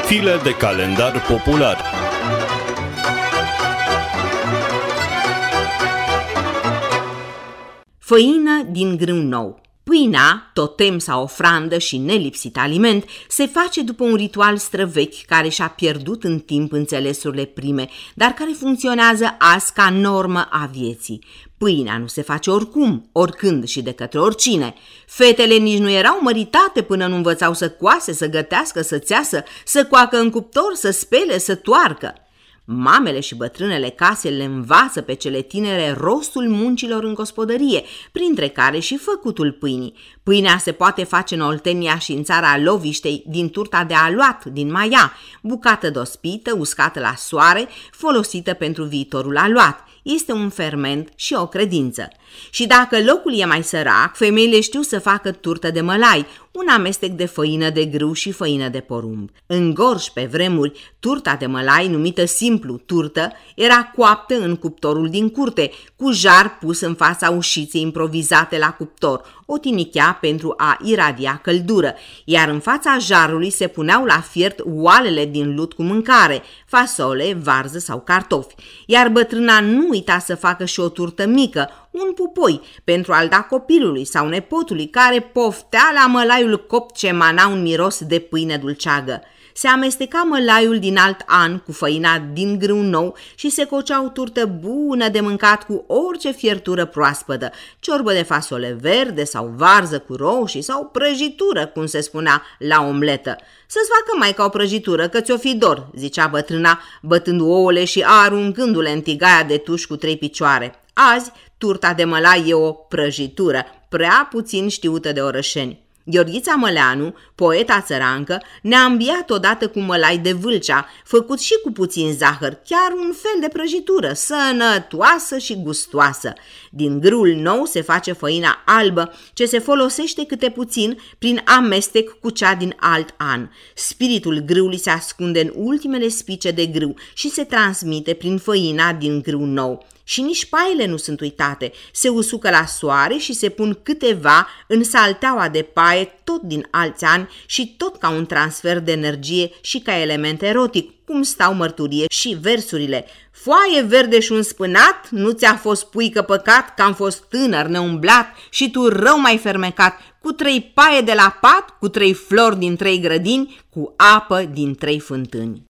File de calendar popular. Făină din grâu nou. Pâinea, totem sau ofrandă și nelipsit aliment, se face după un ritual străvechi care și-a pierdut în timp înțelesurile prime, dar care funcționează azi ca normă a vieții. Pâinea nu se face oricum, oricând și de către oricine. Fetele nici nu erau măritate până nu învățau să coase, să gătească, să țeasă, să coacă în cuptor, să spele, să toarcă. Mamele și bătrânele case le învață pe cele tinere rostul muncilor în gospodărie, printre care și făcutul pâinii. Pâinea se poate face în Oltenia și în țara Loviștei din turta de aluat, din maia, bucată dospită, uscată la soare, folosită pentru viitorul aluat. Este un ferment și o credință. Și dacă locul e mai sărac, femeile știu să facă turtă de mălai, un amestec de făină de grâu și făină de porumb. În Gorj, pe vremuri, turta de mălai, numită simplu turtă, era coaptă în cuptorul din curte, cu jar pus în fața ușiței improvizate la cuptor, o tinichea pentru a iradia căldură, iar în fața jarului se puneau la fiert oalele din lut cu mâncare, fasole, varză sau cartofi, iar bătrâna nu uita să facă și o turtă mică, un pupoi, pentru a-l da copilului sau nepotului care poftea la mălaiul copt ce emana un miros de pâine dulceagă. Se amesteca mălaiul din alt an cu făina din grâu nou și se cocea o turtă bună de mâncat cu orice fiertură proaspătă, ciorbă de fasole verde sau varză cu roșii sau prăjitură, cum se spunea, la omletă. Să-ți facă maica o prăjitură, că ți-o fi dor, zicea bătrâna, bătând ouăle și aruncându-le în tigaia de tuș cu 3 picioare. Azi, turta de mălai e o prăjitură, prea puțin știută de orășeni. Gheorghița Măleanu, poeta țărancă, ne-a îmbiat odată cu mălai de Vâlcea, făcut și cu puțin zahăr, chiar un fel de prăjitură, sănătoasă și gustoasă. Din grâul nou se face făina albă, ce se folosește câte puțin prin amestec cu cea din alt an. Spiritul grâului se ascunde în ultimele spice de grâu și se transmite prin făina din grâu nou. Și nici paiele nu sunt uitate, se usucă la soare și se pun câteva în salteaua de paie tot din alți ani și tot ca un transfer de energie și ca element erotic, cum stau mărturie și versurile. Foaie verde și un spânat, nu ți-a fost puică păcat că am fost tânăr neumblat și tu rău mai fermecat, cu 3 paie de la pat, cu 3 flori din 3 grădini, cu apă din 3 fântâni.